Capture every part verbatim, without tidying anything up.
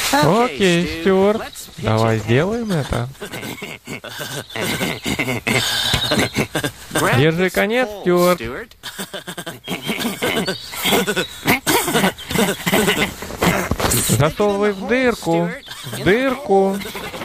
Окей, Стюарт, давай сделаем это. Держи конец, Стюарт. Засовывай в дырку. В дырку.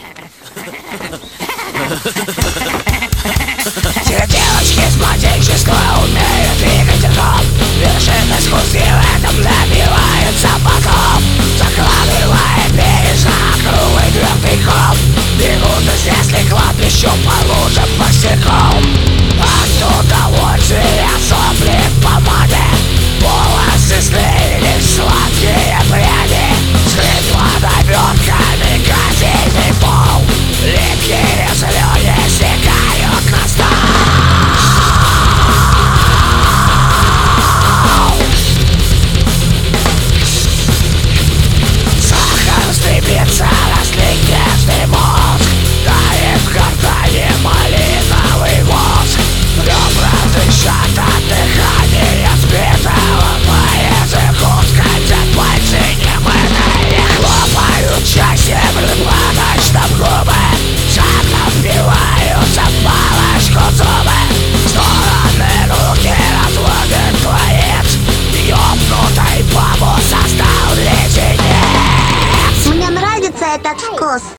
Те девочки с младенчества умеют двигать ртом. Вершины искусства в этом добиваются потом. Закладывая бережно круглый твердый ком. Бегут из лесли кладбищу по лужам босиком. От удовольствия сопли в помаде. Волосы слились сладкие пряди. Скрыть водовертками кафельный пол. Липкие слюни стекают на стол. Сахар стремится растлить нежный мозг. Тает в гортани малиновый воск. Ребра дышат от дыхания сбитого по языку. Скользят пальцы немытые. Хлопают счастьем рыбладочным губы. Шагом впиваются в палочку зубы. Стороны руки разводят твоец. Ёбнутой бабу состал леденец. Мне нравится этот вкус.